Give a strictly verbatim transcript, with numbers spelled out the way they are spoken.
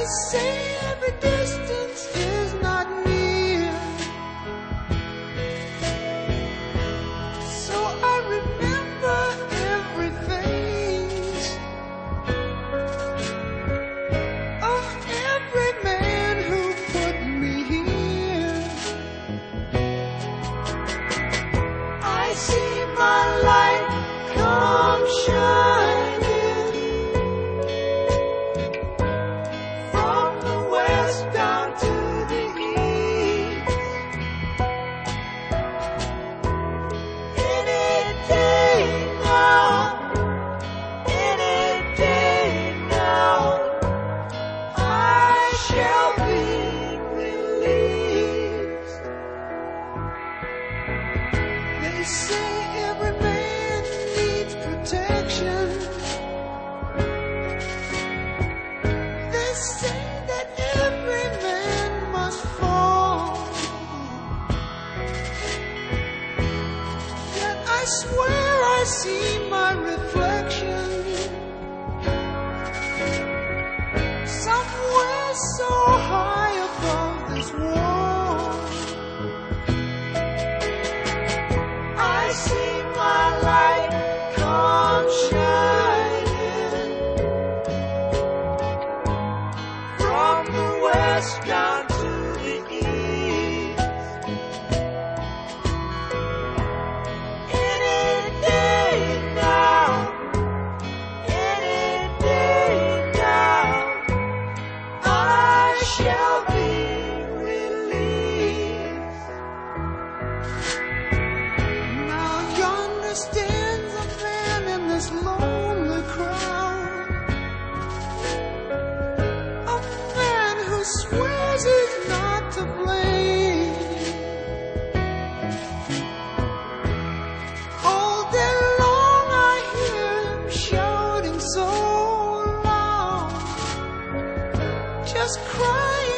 say every distance is not near, so I remember every face of every man who put me here. I see my light come shining from the west down to the east. Any day now, any day now, I shall be released. They say every man needs protection. They say that every man must fall. Yet I swear I see my reflection somewhere so high above this wall. I see my light come shining from the west down to the east. Any day now, any day now, I shall be released. Now yonder stands a man in this lonely crowd, a man who swears he's not to blame. All day long I hear him shouting so loud, just crying